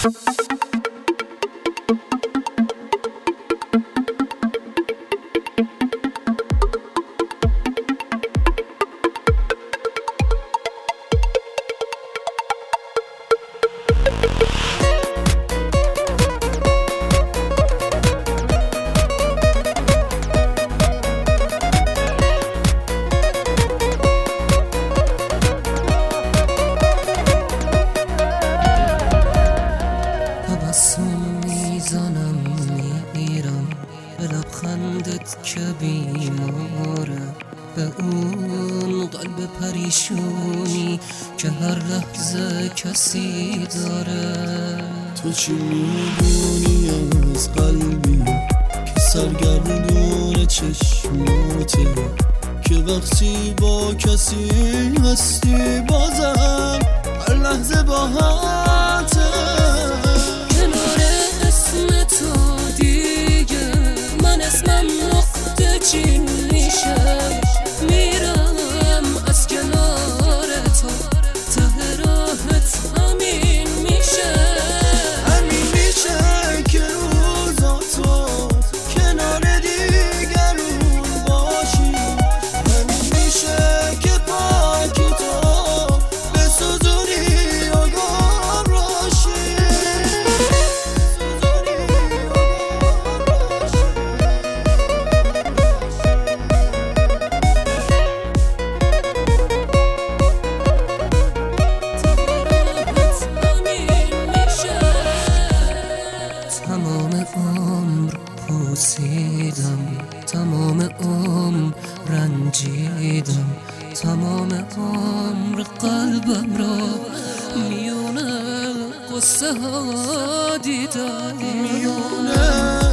میزنم میرم به لبخندت که بیماره، به اون قلب پریشونی که هر لحظه کسی داره. تو چی میدونی از قلبی که سرگردون چشماته، که وقتی با کسی هستی بازم هر لحظه باهاته. کنار اسم تو دیگه من اسمم نقطه چین میشه، میرم از کنار تو ته راهت همین میشه. همین میشه که روزا تو کنار دیگرون باشی، همین میشه که پاکی تو بسوزونی و گم راشی. تمام عمر پوسیدم، تمام عمر رنجیدم، تمام عمر قلبم را میونه قصه ها دیدم.